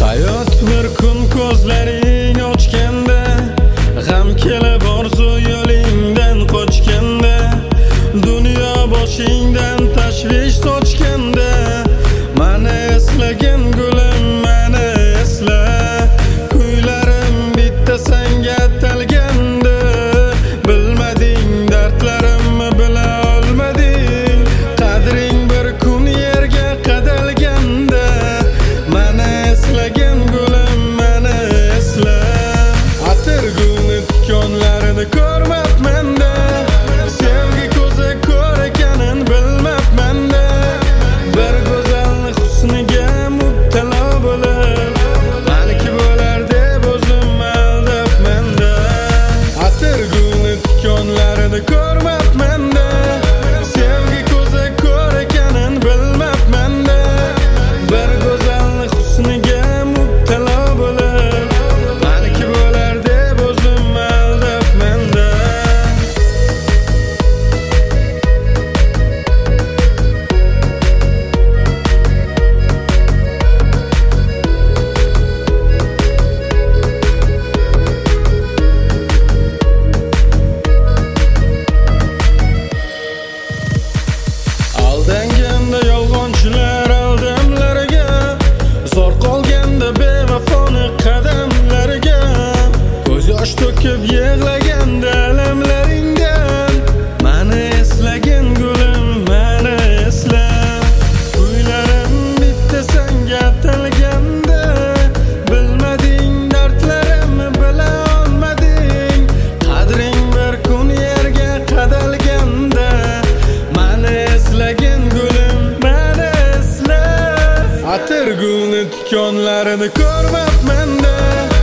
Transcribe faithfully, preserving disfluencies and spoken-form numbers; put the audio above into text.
Hayot bir kun ko'zlaring ochganda, g'am kelib orzu yo'lingdan qochganda, dunyo boshingdan tashvish sochganda, mani eslagin gulim, mani esla. Kuylarim bitta senga atalganda, bilmading dardlarimni bila olmading. Qadring bir kun yerga qadalganda, mani eslagin gulim, mani esla. Atirgulni tikonlarini ko'rmabman-da, sevgi ko'zi ko'r ekanin bilmabman-da. Bir go'zalni husniga mubtalo bo'lib, maniki bo'lar deb o'zim aldabman-da. Atirgulni tikonlarini ko'rmabman-da, sevgi ko'zi ko'r ekanin bilmabman-da. Bir go'zalni husniga mubtalo bo'lib, maniki bo'lar deb o'zim aldabman-da. Aldanganda yolg'onchilar aldamlariga, zor qolganda bevafoni qadamlariga, ko'z yosh to'kib yig'laganda alamlaringdan, mani eslagin gulim, mani esla. Kuylarim bitta senga atalganda, bilmading dardlarimni bila olmading. Qadring bir kun yerga qadalganda, mani eslagin gulim, mani esla. Atirgulni tikonlarini ko'rmabman-da,